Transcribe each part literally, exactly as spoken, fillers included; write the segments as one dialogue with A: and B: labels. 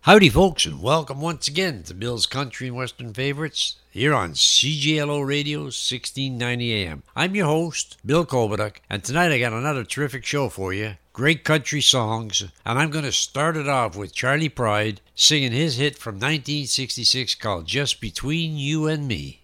A: Howdy, folks, and welcome once again to Bill's Country and Western Favorites here on C J L O Radio, sixteen ninety A M. I'm your host, Bill Kovaduck, and tonight I got another terrific show for you. Great country songs, and I'm going to start it off with Charley Pride singing his hit from nineteen sixty-six called Just Between You and Me.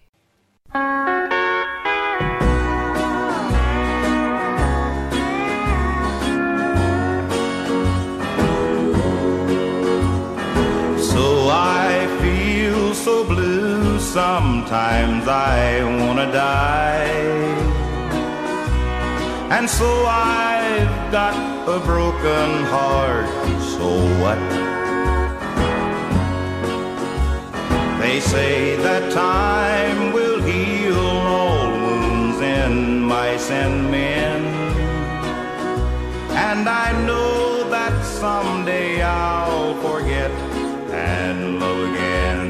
B: So I feel so blue, sometimes I wanna die. And so I've got a broken heart, so what? They say that time will heal all wounds in mice and men, and I know that someday I'll forget and love again.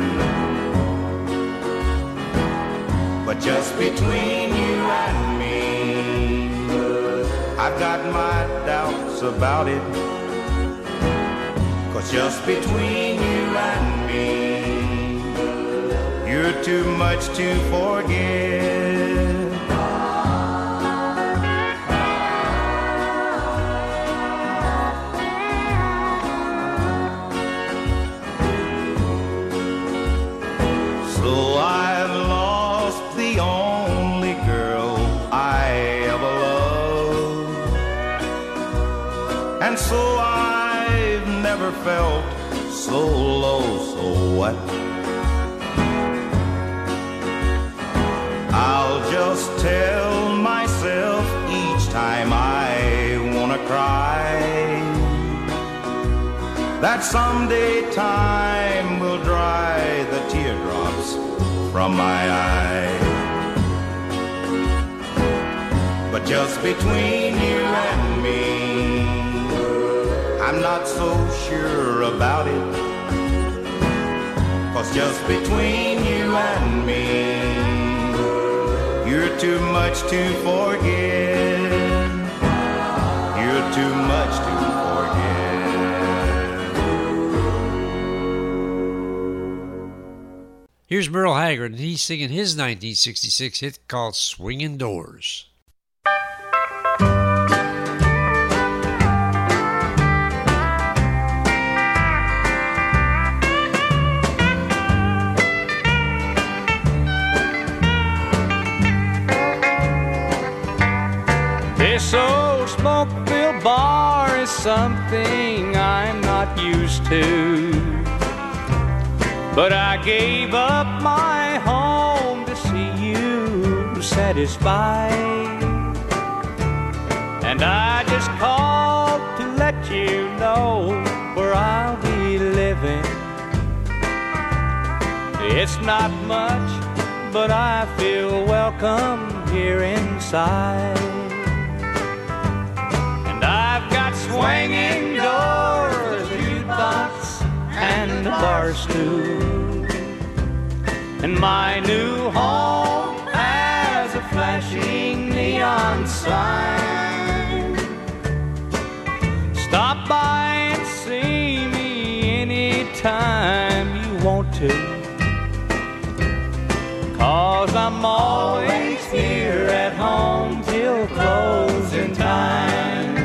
B: But just between you and me, I've got my doubts about it. 'Cause just between you and me, you're too much to forget. So I've lost the only girl I ever loved, and so I've never felt so low, so what? I'll just tell myself each time I wanna cry that someday time will dry the teardrops from my eye. But just between you and me, I'm not so sure about it. 'Cause just between you and me, you're too much to forget. You're too much to forget.
A: Here's Merle Haggard, and he's singing his nineteen sixty-six hit called Swingin' Doors.
C: This old smoke-filled bar is something I'm not used to, but I gave up my home to see you satisfied. And I just called to let you know where I'll be living. It's not much, but I feel welcome here inside. And I've got swinging doors, a jukebox, and a bar stool. And my new home has a flashing neon sign. Stop by and see me anytime you want to, 'cause I'm always here at home till closing time.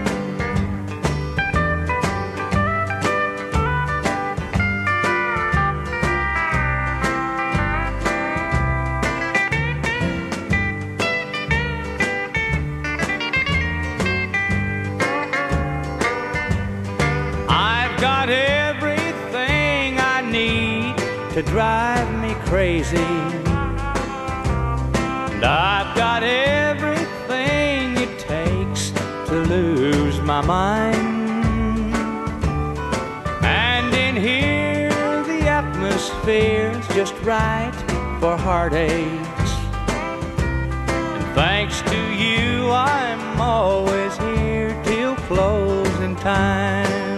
C: To drive me crazy, and I've got everything it takes to lose my mind. And in here the atmosphere's just right for heartaches, and thanks to you I'm always here till closing time.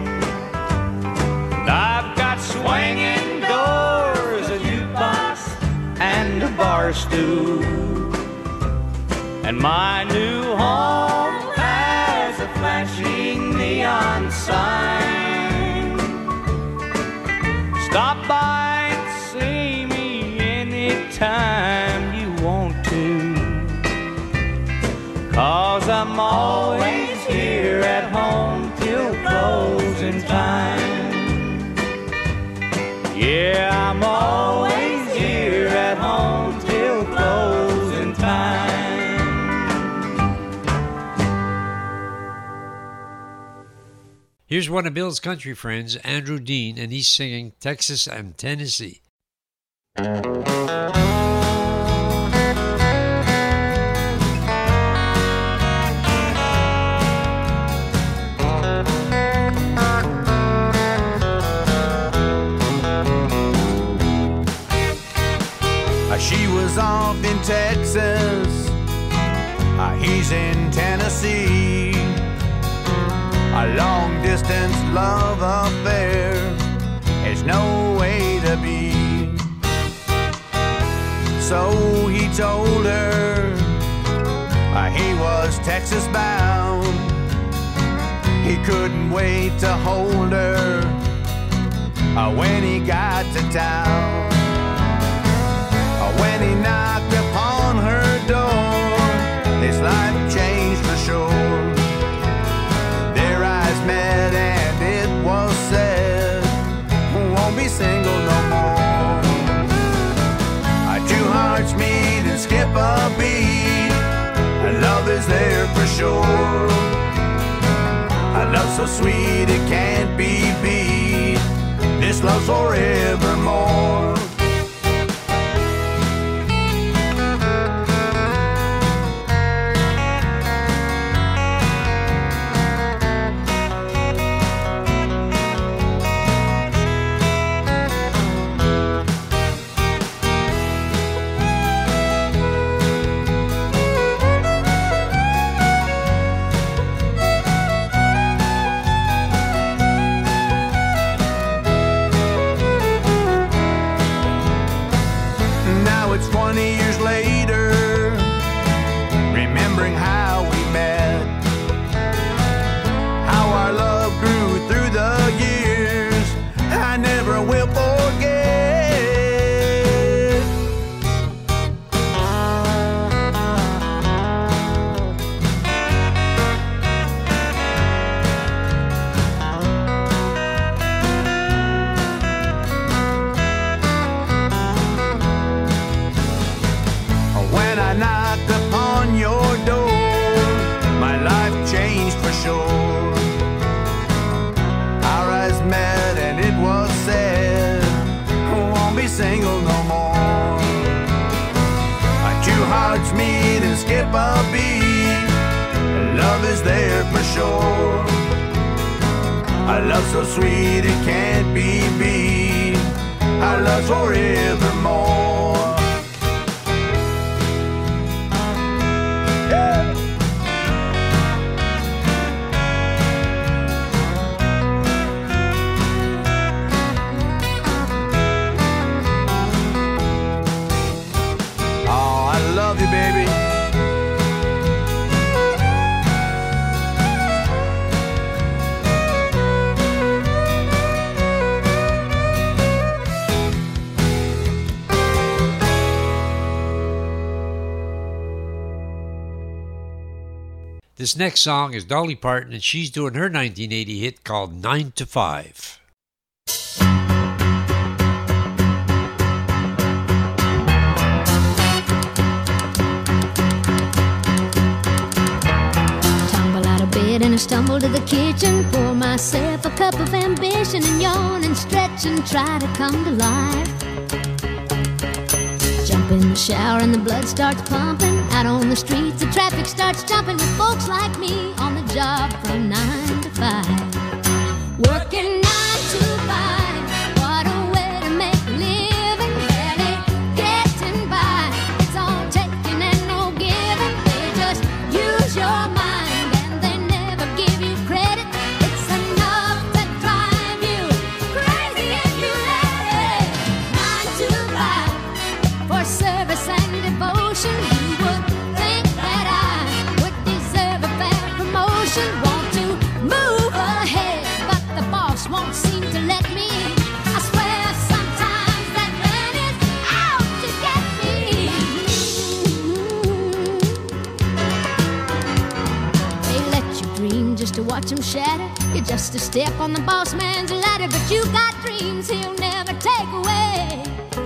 C: And I've got swinging doors, a jukebox, and a bar stool. And my new home has a flashing neon sign. Stop by and see me anytime you want to, 'cause I'm always here at home till closing time. Yeah, I'm always here at home till closing time.
A: Here's one of Bill's country friends, Andrew Dean, and he's singing Texas and Tennessee.
B: She was off in Texas, uh, he's in Tennessee. A long-distance love affair is no way to be. So he told her uh, he was Texas bound. He couldn't wait to hold her uh, when he got to town. When he knocked upon her door, his life changed for sure. Their eyes met and it was said, won't be single no more. Two hearts meet and skip a beat, and love is there for sure. A love so sweet it can't be beat, this love's forevermore. twenty years later, remembering how we met, how our love grew through the years, I never will forget. Knocked upon your door, my life changed for sure. Our eyes met and it was said, won't be single no more. Our two hearts meet and skip a beat, love is there for sure. A love so sweet it can't be beat, our love's forevermore. Love you, baby.
A: This next song is Dolly Parton, and she's doing her nineteen eighty hit called nine to five.
D: And I stumble to the kitchen, pour myself a cup of ambition, and yawn and stretch and try to come to life. Jump in the shower and the blood starts pumping. Out on the streets the traffic starts jumping, with folks like me on the job from nine to five. Working nine to five, what a way to make a living. Barely getting by, it's all taking and no giving. They just use your mind, give you credit. It's enough to drive you crazy if you let it. Nine to five for service and devotion. You would think that I would deserve a fair promotion. Want to move ahead, but the boss won't watch him shatter. You're just a step on the boss man's ladder, but you got dreams he'll never take away.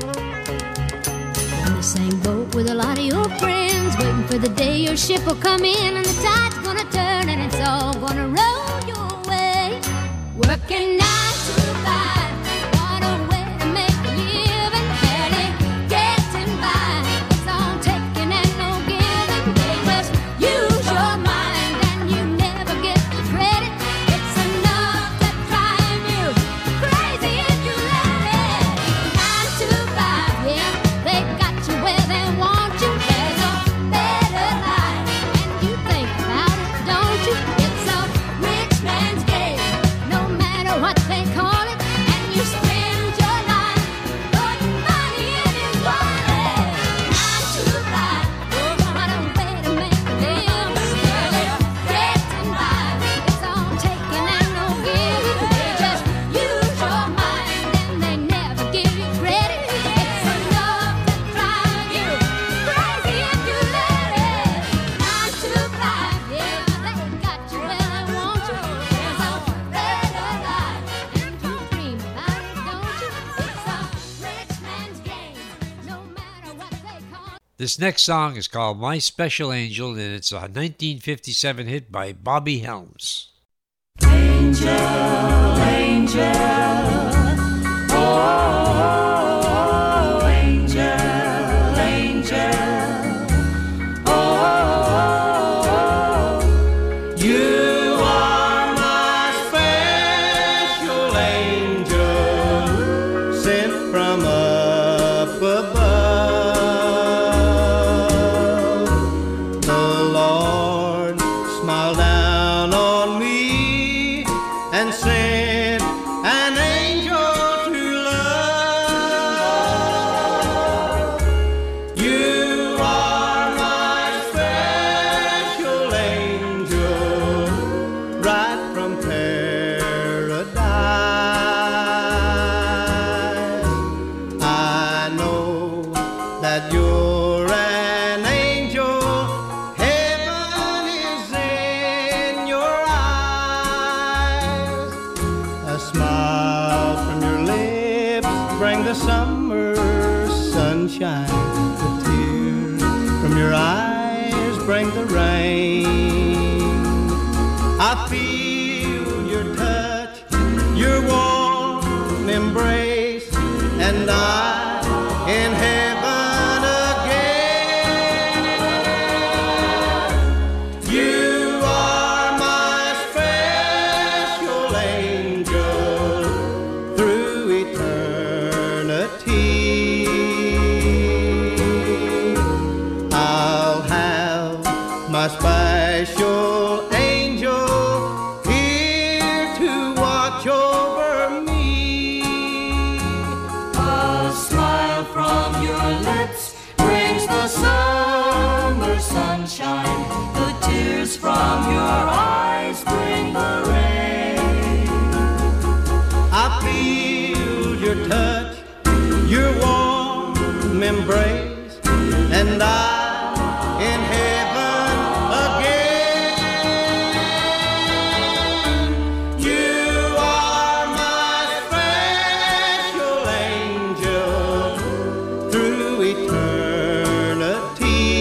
D: On the same boat with a lot of your friends, waiting for the day your ship will come in and the tide's gonna turn and it's all gonna roll your way. Working nine to five, what a way to make a living, barely getting by. It's all taking and no giving. They must use your mind and you never get the credit. It's enough to drive you crazy if you let it. Nine to five, yeah, they've got you where they want you. There's a better life and you think about it, don't you? It's a rich man's game, no matter what they call it. And you spend your life putting money in his wallet. Nine to five, what a way to make a living, barely getting by. It's all taking and no giving. They just use your mind and they never give you credit. It's enough to drive you crazy if you let it. Nine to five, yeah, they got you where they want you. There's a better life and you dream about it, don't you? It's a rich man's game, no matter what they call it.
A: This next song is called My Special Angel, and it's a nineteen fifty-seven hit by Bobby Helms.
C: Angel, angel, oh, angel, angel, oh, you are my special angel, sent from up above. The Lord smiled down on me and sent an angel to love. You are my special angel, right from paradise. I know that you're an angel. Heaven is in your eyes. A smile from your lips bring the summer sunshine. The tears from your eyes bring the rain. I feel your touch, your warm embrace, and I in heaven again. You are my special angel through eternity. I'll have my special angel here to watch over me. A smile from your lips brings the summer sunshine. The tears from your eyes bring the rain. I feel your touch, your warm embrace, and I in heaven again. You are my special angel through eternity.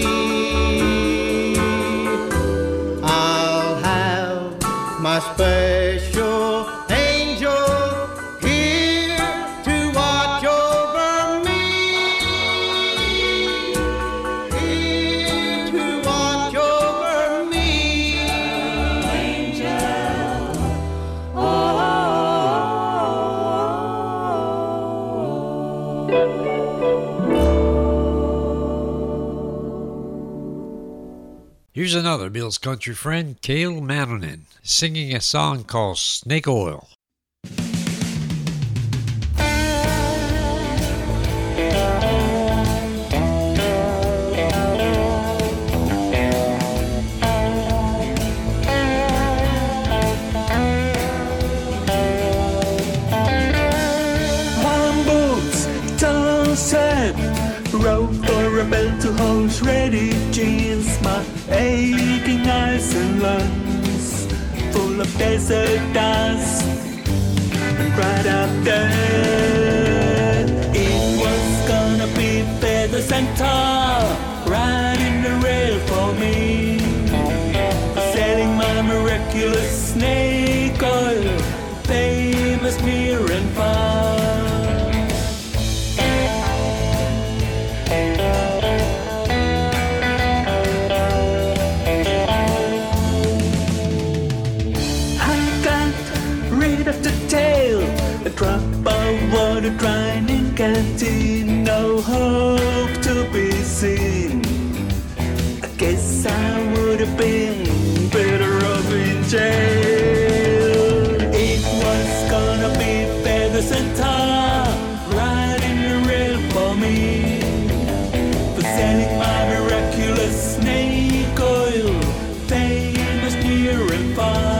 C: I'll have my special angel here to watch over me. Here to watch over me. Angel, oh.
A: Here's another Bill's country friend, Cale Mannanen, singing a song called Snake Oil.
E: Boots, sunset, rope for a bell to horse, ready jeans, my aching eyes and lungs full full of desert dust. And right up there, it was gonna be feather center, riding the rail for me, selling my miraculous snake oil, famous near and far. A drop of water drying in canteen, no hope to be seen. I guess I would have been better off in jail. It was gonna be feather center, riding the rail for me, for selling my miraculous snake oil, famous near and far.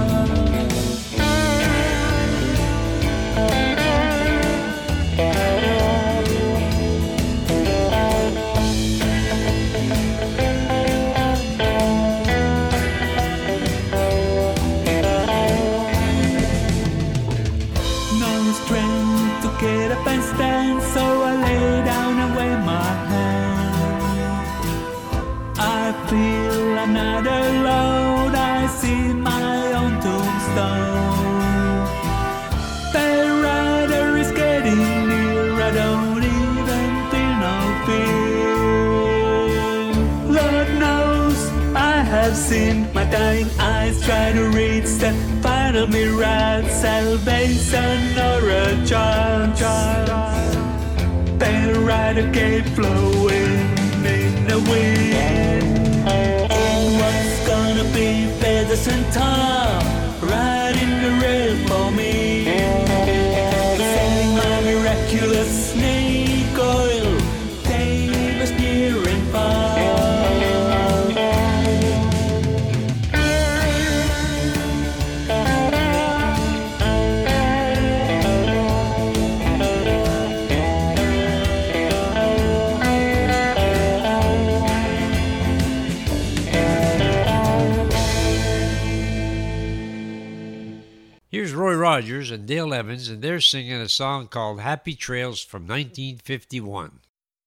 E: So I lay down and wave my hand. I feel I'm not alone, I see my own tombstone. The rider is getting near, I don't even feel no fear. Lord knows I have seen my dying eyes try to reach the final mirage, salvation or a chance. The rider kept flowing in the wind. It was gonna be feather center, riding the rail for me, selling my miraculous snake oil, famous near and far.
A: Here's Roy Rogers and Dale Evans, and they're singing a song called Happy Trails from nineteen fifty-one.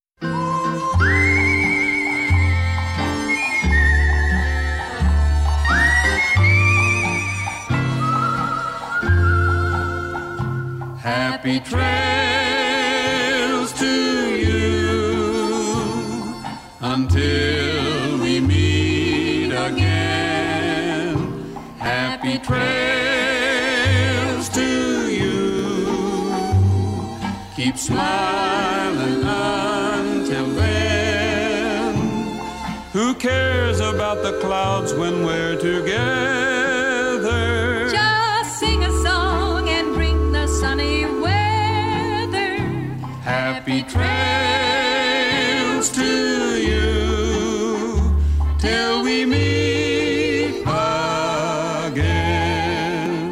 F: Happy trails to you until we meet again. Happy trails to you. Keep smiling until then. Who cares about the clouds when we're together?
G: Just sing a song and bring the sunny weather.
F: Happy trails to you till we meet again.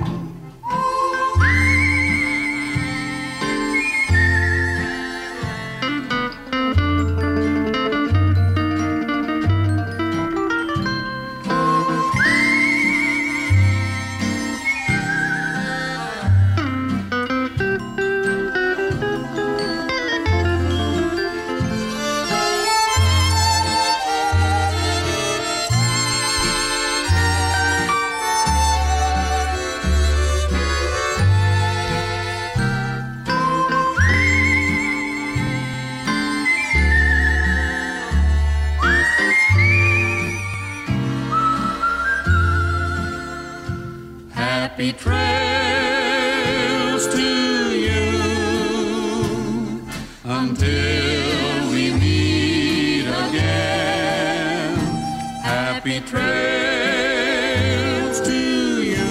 F: Happy trails to you until we meet again. Happy trails to you.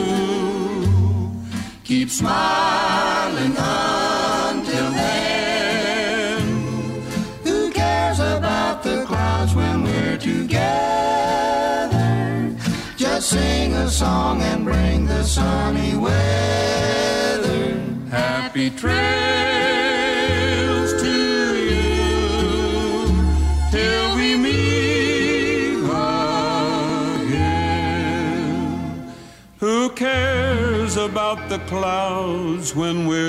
F: Keep smiling until then. Who cares about the clouds when we're together? Just sing a song and bring the sunny weather. Happy trails to you till we meet again.
H: about the clouds when we're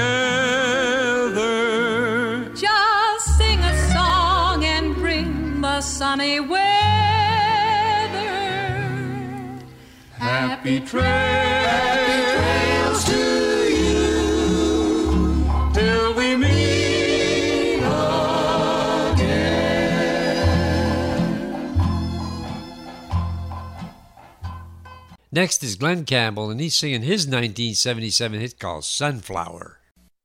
H: together.
G: Just sing a song and bring the sunny weather.
H: Happy trails, happy trails to you till we meet again.
A: Next is Glenn Campbell, and he's singing his nineteen seventy-seven hit called Sunflower.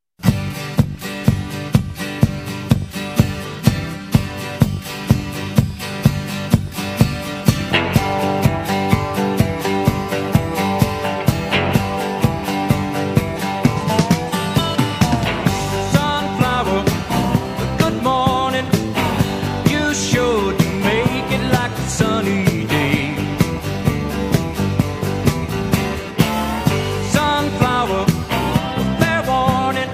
C: Sunflower, fair warning,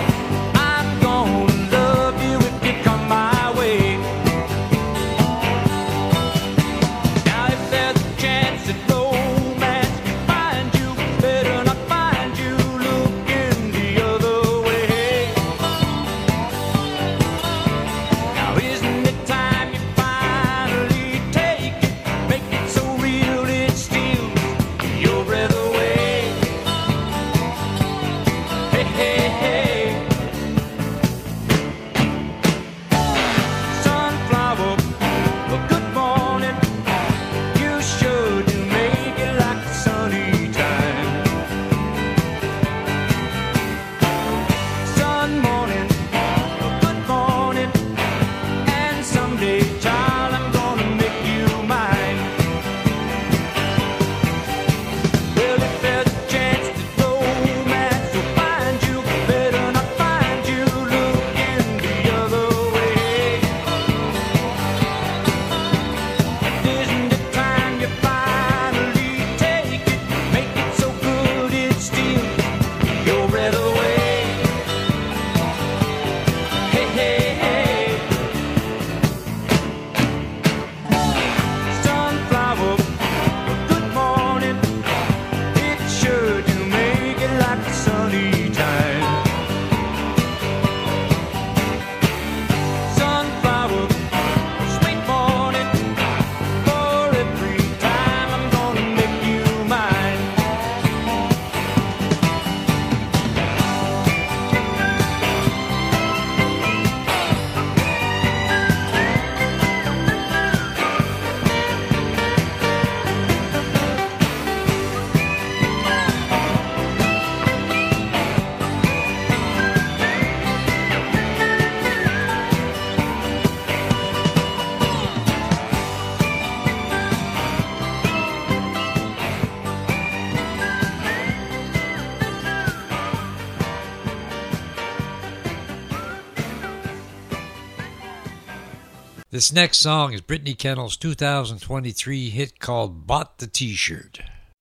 A: This next song is Brittany Kennel's two thousand twenty-three hit called Bought the T-Shirt.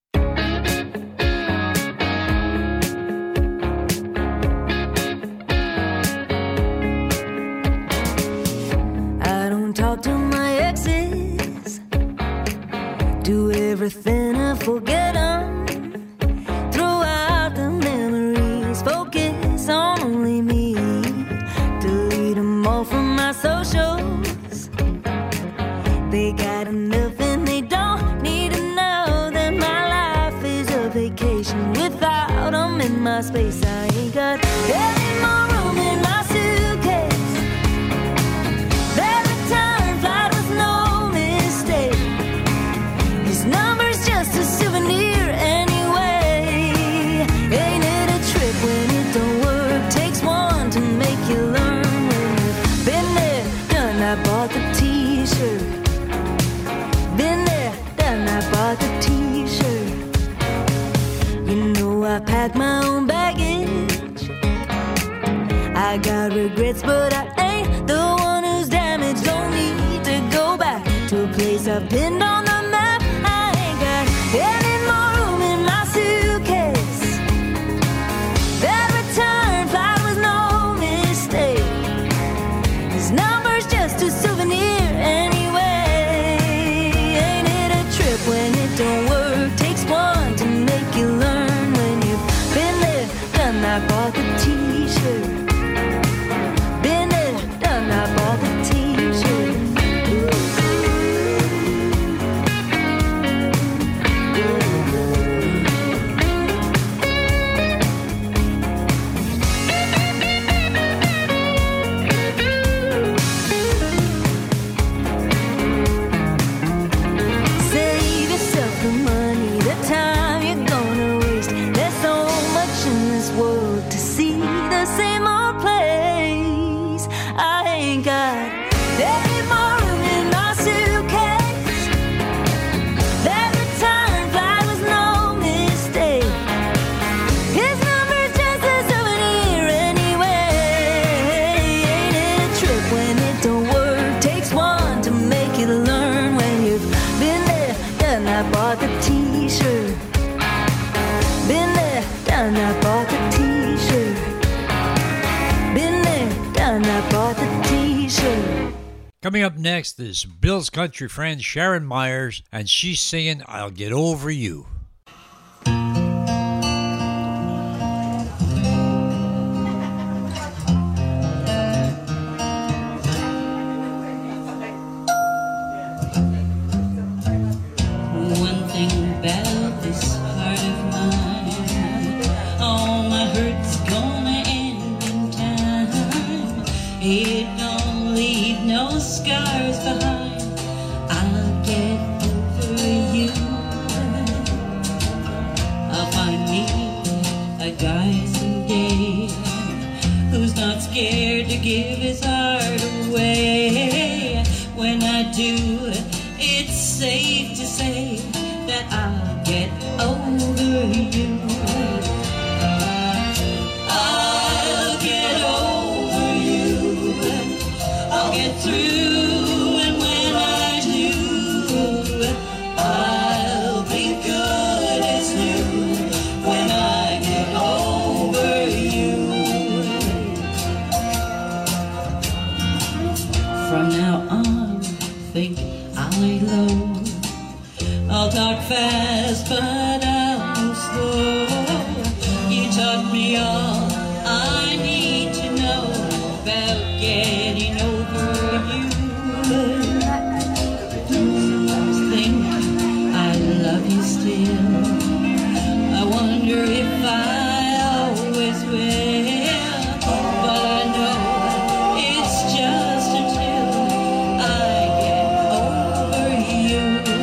I: I don't talk to my exes, do everything I forget them, throw out the memories, focus on only me, delete them all from my socials. They got enough and they don't need to know that my life is a vacation. Without them in my space, I ain't got any more room in my suitcase. That return flight was no mistake. His number's just a souvenir anyway. Ain't it a trip when it don't work? Takes one to make you learn. When you've been there, done, I bought the T-shirt. Been there, done, I bought the T-shirt. You know I packed my own baggage. I got regrets, but I ain't the one who's damaged. Don't need to go back to a place I've pinned on the map. I ain't got any more room in my suitcase. That return flight was no mistake. His number's just a souvenir anyway. When it don't work, takes one to make you learn. When you've I bought the t-shirt. Been there, done, I bought the t-shirt. Save yourself the money, the time you're gonna waste. There's so much in this world to see, the same old place. I ain't got any more room in my suitcase. That return flight was no mistake. His number's just a souvenir anyway. Ain't it a trip when it don't work? Takes one to make you learn. When you've been there, done, I bought the t-shirt. Been there, done, I bought the t-shirt. Been there, done, I bought the t-shirt.
A: Coming up next is Bill's country friend Sharon Myers, and she's singing I'll Get Over You.
J: One thing about this heart of mine, all my hurt's gonna end in time. It don't leave no scars behind. I'll get over you. I'll find me a guy someday who's not scared to give his heart away. When I do, it's safe to say that I'll get over you. I'll get over you. I'll get through, and when I do, I'll be good as new. When I get over you. From now on, think I'll lay low. I'll talk fast, but I'll move slow. You taught me all I need to know about getting over you. Think I love you still. I wonder if I always will. But I know it's just until I get over you.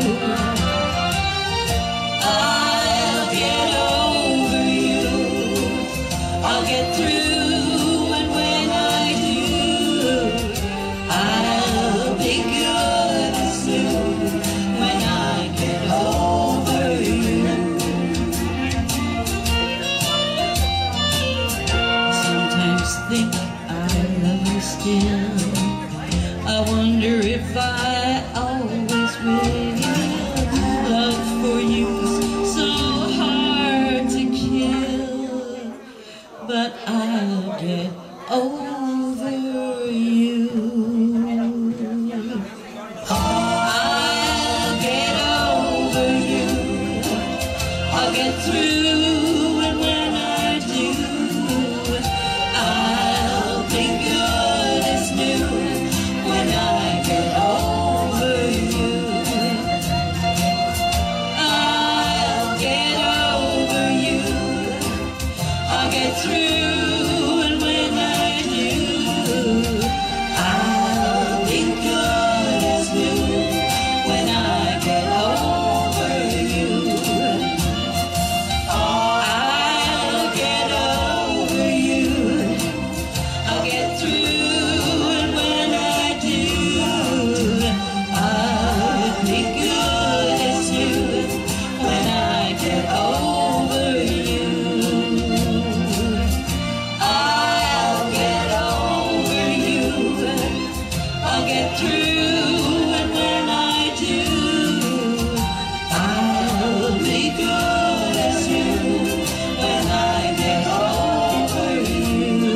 J: I'll get over you. I'll get through, and when I do, I'll be good as new. When I get over you. Sometimes think I love you still. I wonder if I always will. Love for you's so hard to kill, but I'll get over you. I'll get over you. I'll get through, and when I do, I'll be good as new. When I get over you, I'll get over you. I'll get through, and when I do, I'll be good as new. When I get over you, I'll get over you. I'll get through, and when I do, I'll be good as new. When I get over you, I'll get over you. I'll get through, and when I do, I'll be good as new. When I get over you.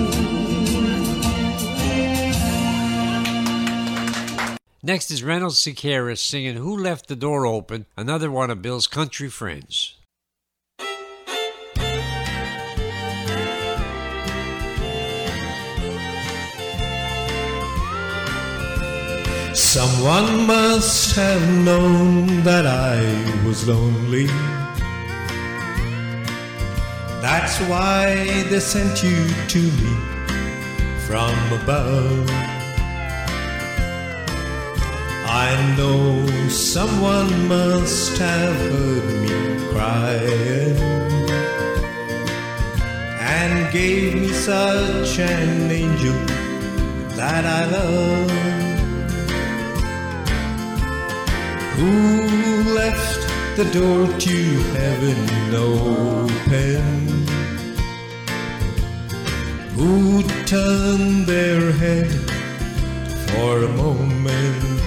A: Next is Reynolds Sequeira singing Who Left the Door Open, another one of Bill's country friends.
K: Someone must have known that I was lonely. That's why they sent you to me from above. I know someone must have heard me crying and gave me such an angel that I love. Who left the door to heaven open? Who turned their head for a moment?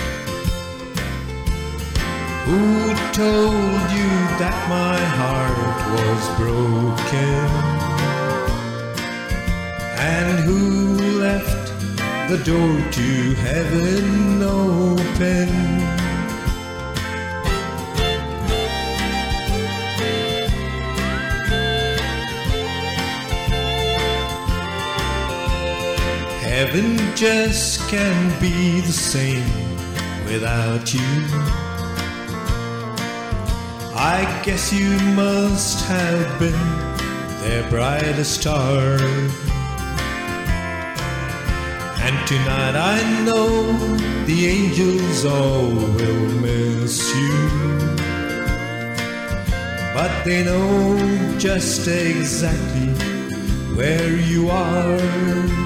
K: Who told you that my heart was broken? And who left the door to heaven open? Heaven just can't be the same without you. I guess you must have been their brightest star. And tonight I know the angels all will miss you, but they know just exactly where you are.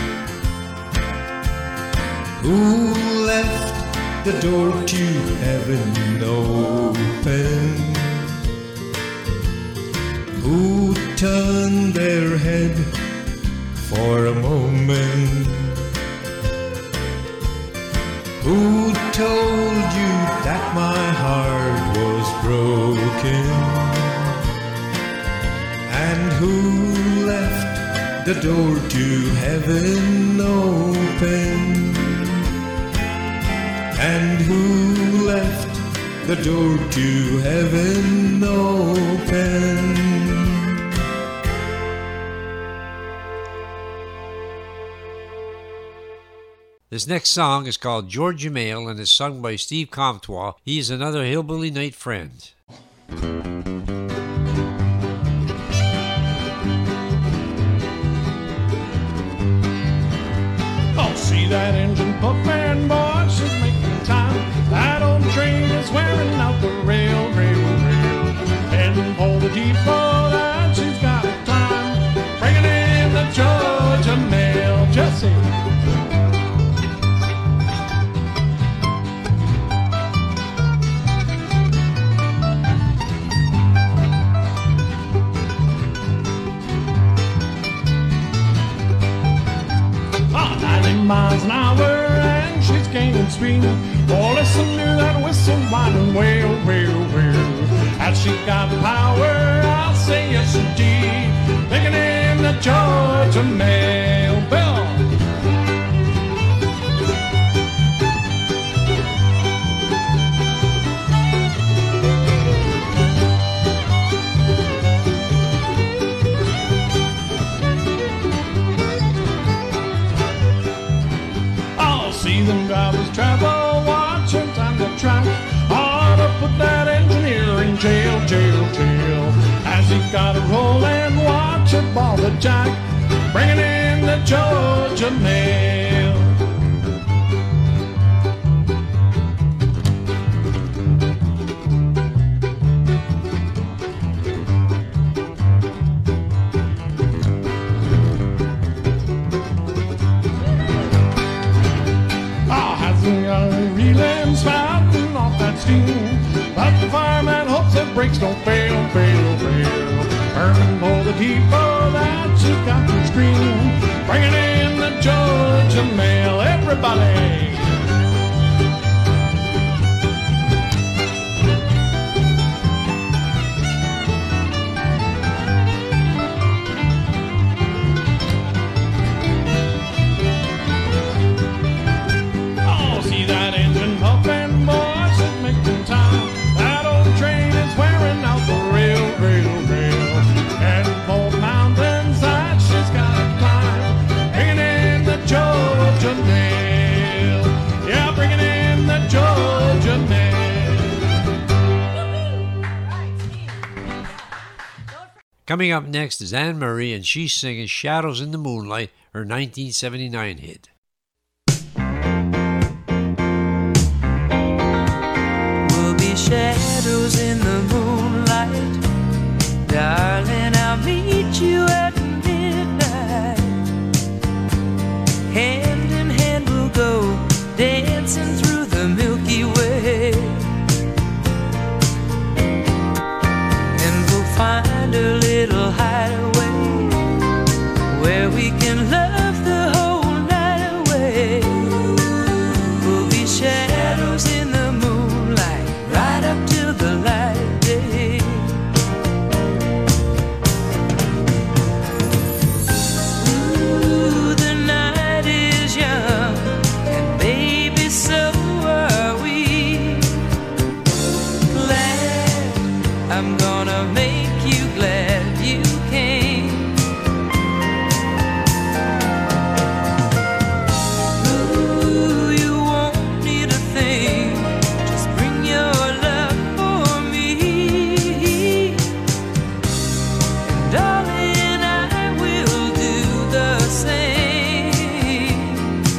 K: Who left the door to heaven open? Who turned their head for a moment? Who told you that my heart was broken? And who left the door to heaven open? And who left the door to heaven open?
A: This next song is called Georgia Mail and is sung by Steve Comtois. He is another Hillbilly Night friend.
L: Oh, see that engine puffin', boy, she's making time. That old train is wearing out the rail, rail, rail. Heading for the depot that she's got a time. Bringing in the Georgia Mail, Jesse. Miles an hour and she's gaining speed. Oh, listen to that whistle whining, wail, wail, wail. Has she got power? I'll say yes indeed. Taking in the Georgia Mail, Bill. See them drivers travel, watching time to track. Ought to put that engineer in jail, jail, jail. As he got it rolling, watch it ball the jack, bringing in the Georgia Mail. Reeling, spouting off that steam, but the fireman hopes that brakes don't fail, fail, fail. Burning for the depot that she's got to scream, bringing in the Georgia Mail, everybody. Georgia Mail.
A: Coming up next is Anne Marie, and she's singing Shadows in the Moonlight, her nineteen seventy-nine hit.
M: We'll be shadows in the moonlight, darling, I'll meet you at midnight. Hand in hand we'll go, dancing through the Milky Way. And we'll find a little hideaway where we can love the whole night away. We'll be shadows in the moonlight, right up till the light of day. Ooh, the night is young, and baby, so are we. Glad, I'm gonna make you glad you came. Ooh, you won't need a thing, just bring your love for me. And darling, I will do the same.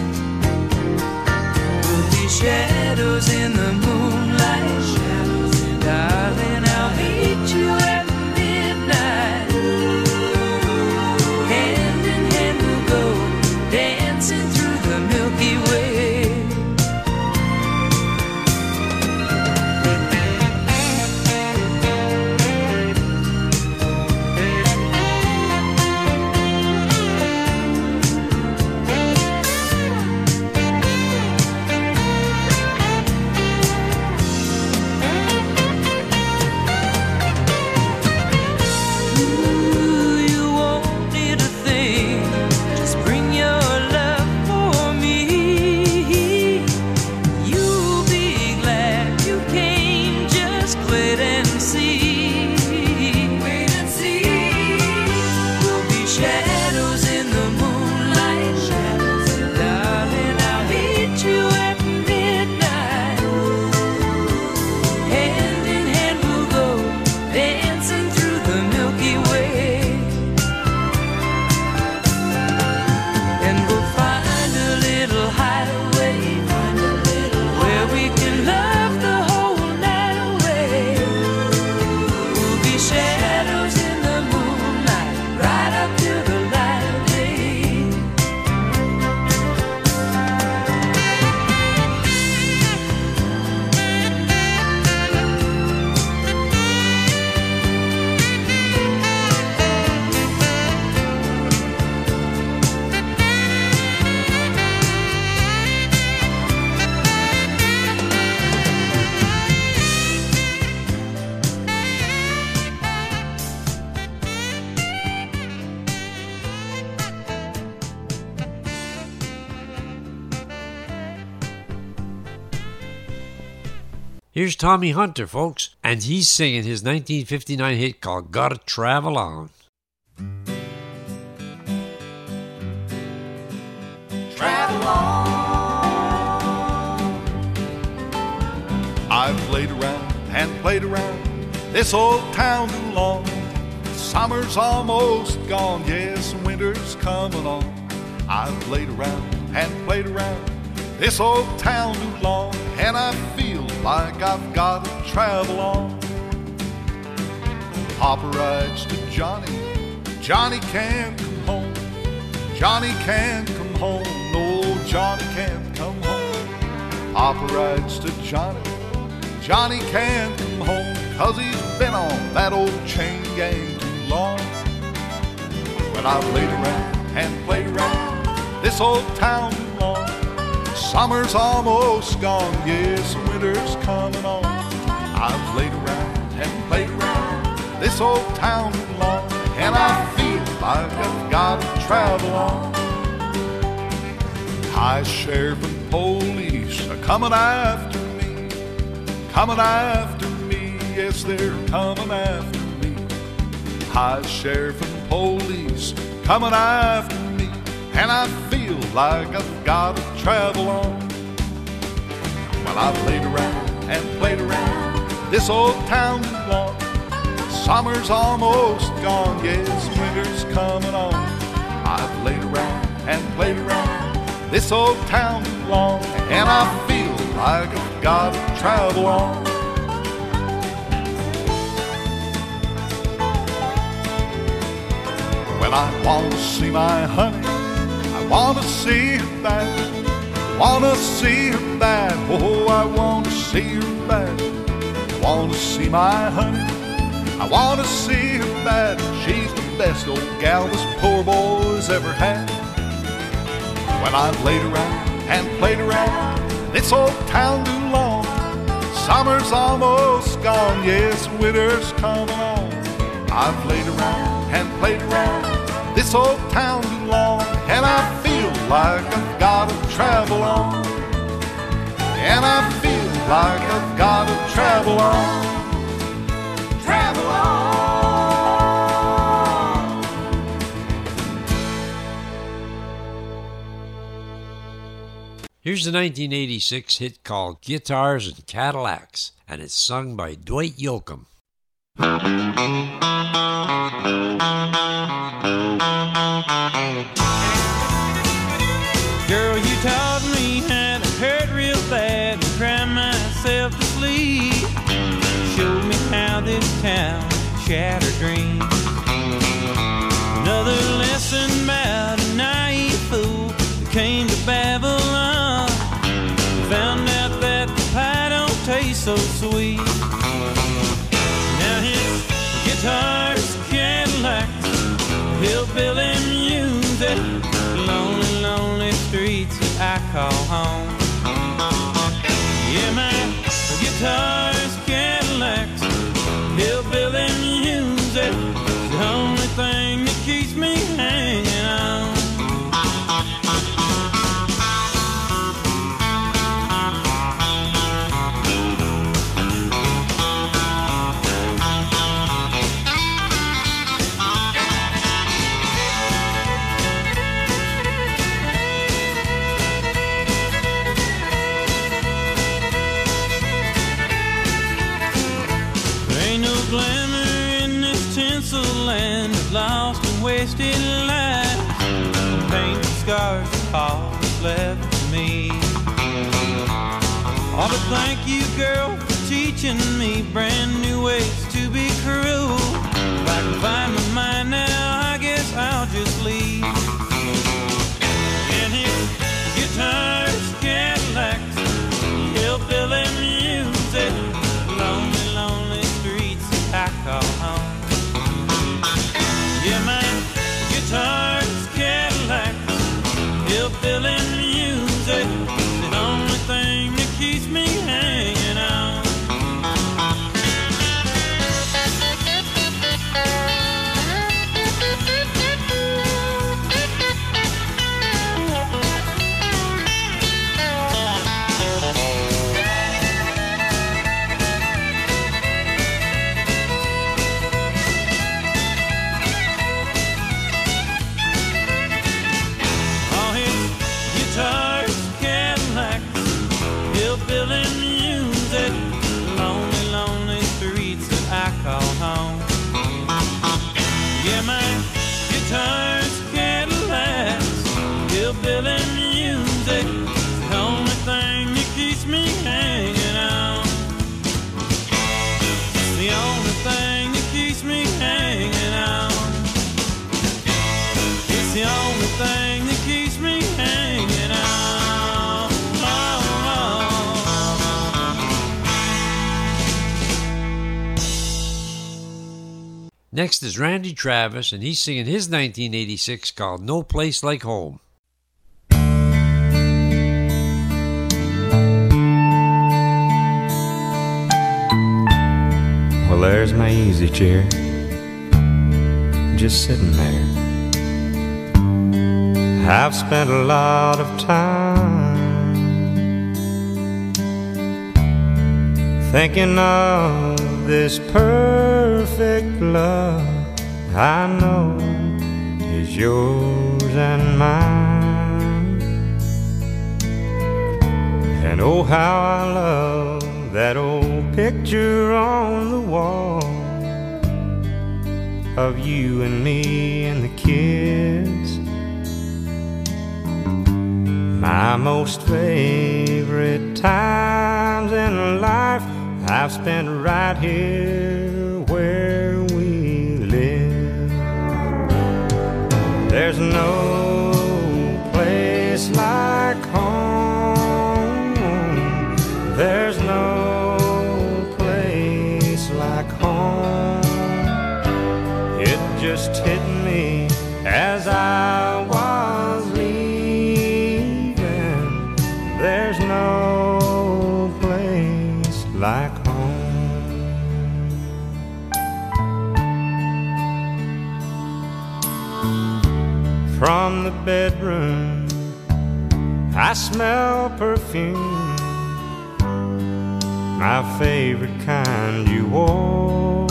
M: We'll be shadows in the moonlight, shadows in darling, I'll meet you at midnight. Hand in hand we'll go, dancing through the Milky Way. Ooh, you won't need a thing, just bring your love for me. You'll be glad you came, just wait and see. Wait and see. We'll be shadows in the moonlight, shadows in darling, I'll meet you at midnight. Hand in hand we'll go, dancing through the Milky Way. And we'll find a little hideaway where we can love the whole night away. We'll be shadows in the moonlight, right up till the light of day.
A: Here's Tommy Hunter, folks, and he's singing his nineteen fifty-nine hit called Gotta Travel On.
F: Travel on.
N: I've played around and played around this old town too long. Summer's almost gone, yes, winter's coming on. I've played around and played around this old town too long, and I feel like I've got to travel on. Papa writes to Johnny, Johnny can't come home. Johnny can't come home, no, Johnny can't come home. Papa writes to Johnny, Johnny can't come home, 'cause he's been on that old chain gang too long. But I've played around and played around this old town too long. Summer's almost gone, yes, winter's coming on. I've played around and played around this old town too long, and I feel like I've got to travel on. High sheriff and police are coming after me, coming after me, yes, they're coming after me. High sheriff and police coming after me, and I feel like I've got to travel on. Well, I've played around and played around this old town too long. Summer's almost gone, yes, winter's coming on. I've laid around and played around this old town too long, and I feel like I've got to travel on. When I want to see my honey, I want to see her bad, want to see her bad, oh, I want to see her bad. Want to see my honey, I want to see her bad. She's the best old gal this poor boy's ever had. When I've laid around and played around this old town too long, summer's almost gone, yes, winter's coming on. I've laid around and played around this old town too long, and I feel like I've got to travel on. And I feel like I've got to travel on. Travel on.
A: Here's the nineteen eighty-six hit called Guitars and Cadillacs, and it's sung by Dwight Yoakam.
O: Girl, you taught me how to hurt real bad and cry myself to sleep. Showed me how this town shattered dreams. Another lesson about a naive fool that came to Babylon. Found out that the pie don't taste so sweet. Now his guitars, Cadillacs, hillbilly music, lonely, lonely streets that I call home. Yeah, my guitars, Cadillacs, hillbilly music is the only thing that keeps me hanging on. Land of lost and wasted lives, painted scars of all that's left for me. Oh, but thank you, girl, for teaching me brand new ways to be cruel. If I can find my mind now, I guess I'll just leave. And his guitars, Cadillacs, hillbilly music, lonely, lonely streets that I call home. Yeah, my guitars, Cadillacs, hillbilly music, the only thing that keeps me hanging on. Guitars, Cadillacs, hillbilly music, the only thing that keeps me hanging on. It's the only thing that keeps me hanging on. It's the only thing that keeps me hanging on. Oh, oh.
A: Next is Randy Travis, and he's singing his nineteen eighty-six called No Place Like Home.
P: Well, there's my easy chair, just sitting there. I've spent a lot of time thinking of this perfect love I know is yours and mine. And oh, how I love that old picture on the wall of you and me and the kids. My most favorite times in life I've spent right here where we live. There's no place like home. There's no place like home. It just hit me as I was leaving. There's no place like home. From the bedroom I smell perfume, my favorite kind you wore,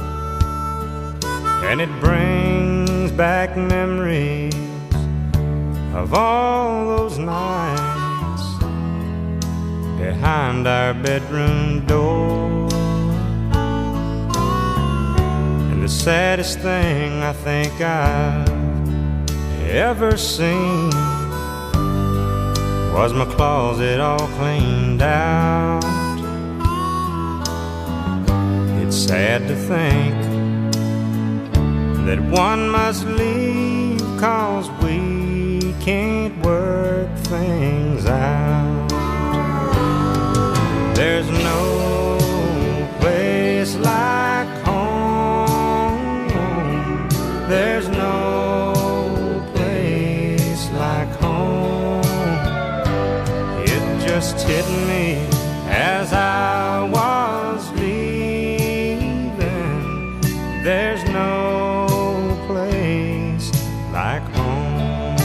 P: and it brings back memories of all those nights behind our bedroom door. And the saddest thing I think I've ever seen was my closet all cleaned out. It's sad to think that one must leave 'cause we can't work things out. There's no place like home. There's no place like home. It just hit me as I was leaving. There's no place like home.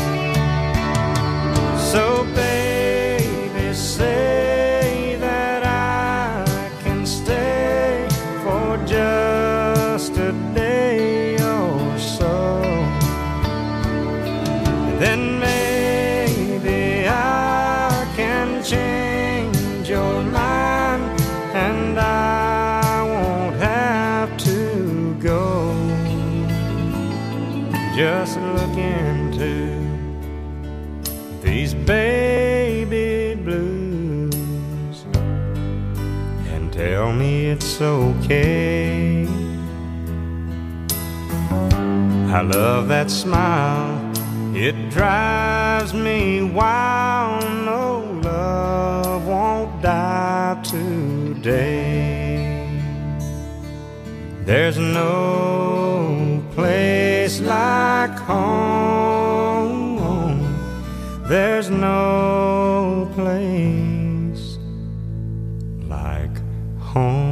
P: So baby, say that I can stay for just a day or so. Then maybe I can change your mind and I won't have to go. Just look into these baby blues and tell me it's okay. I love that smile, it drives me wild. No, love won't die today. There's no place like home. There's no place like home.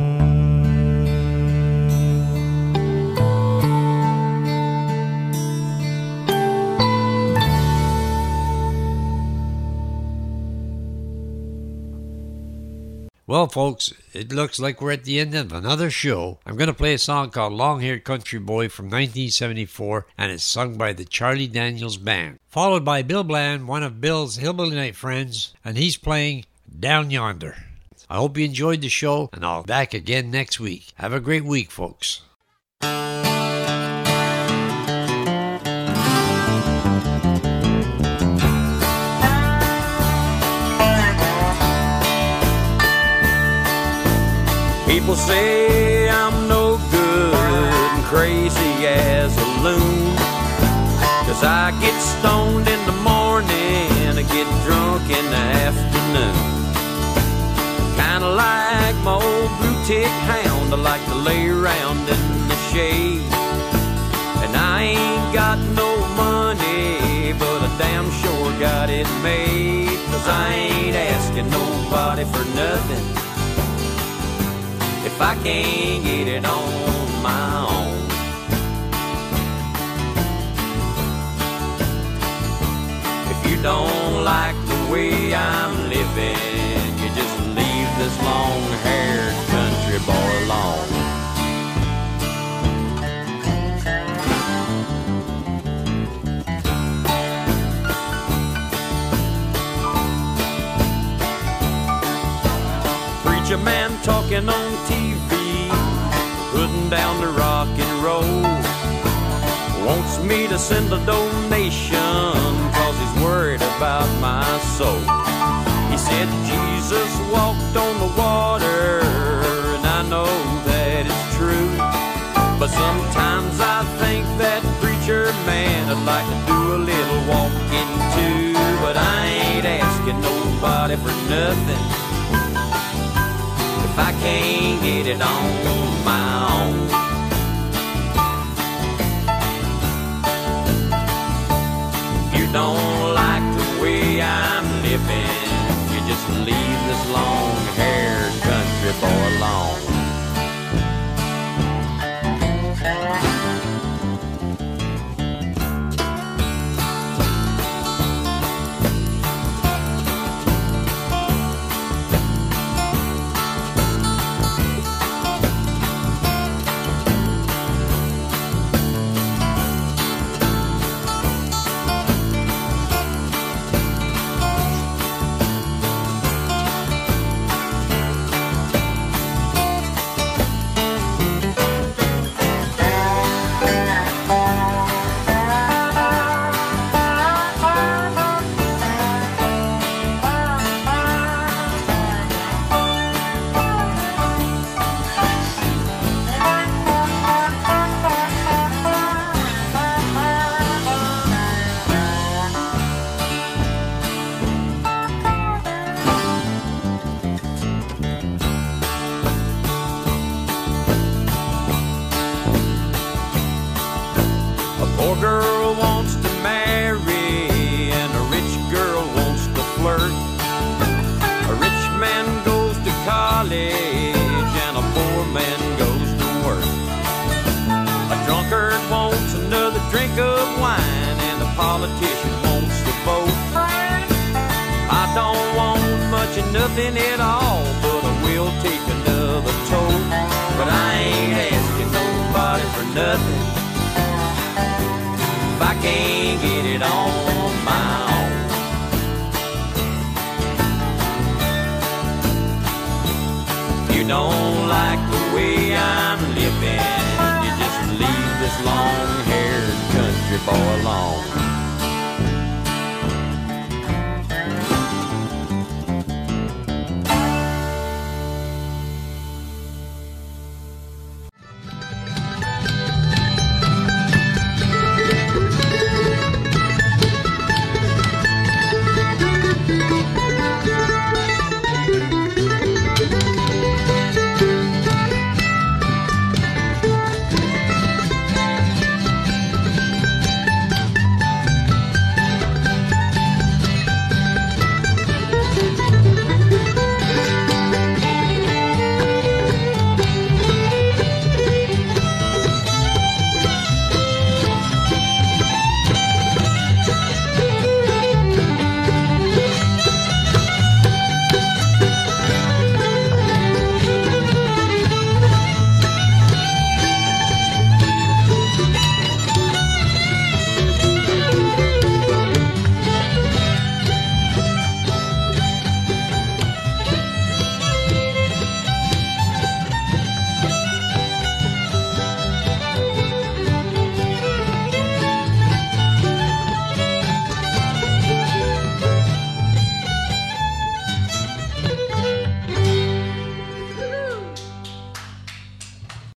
A: Well, folks, it looks like we're at the end of another show. I'm going to play a song called Long-Haired Country Boy from nineteen seventy-four, and it's sung by the Charlie Daniels Band. Followed by Bill Bland, one of Bill's Hillbilly Night friends, and he's playing Down Yonder. I hope you enjoyed the show, and I'll be back again next week. Have a great week, folks.
C: People say I'm no good and crazy as a loon, 'cause I get stoned in the morning and I get drunk in the afternoon. Kinda like my old blue tick hound, I like to lay around in the shade. And I ain't got no money, but I damn sure got it made, 'cause I ain't asking nobody for nothing if I can't get it on my own. If you don't like the way I'm living, you just leave this long-haired country boy alone. Preacher man talking on T V, putting down the rock and roll. me to send a donation, cause he's worried about my soul. He said Jesus walked on the water, and I know that it's true. But sometimes I think that preacher man would like to do a little walking too. But I ain't asking nobody for nothing if I can't get it on my own. If you don't like the way I'm living, you just leave this long-haired country boy alone. Nothing at all, but I will take another toll. But I ain't asking nobody for nothing if I can't get it on my own. If you don't like the way I'm living, you just leave this long-haired country boy alone.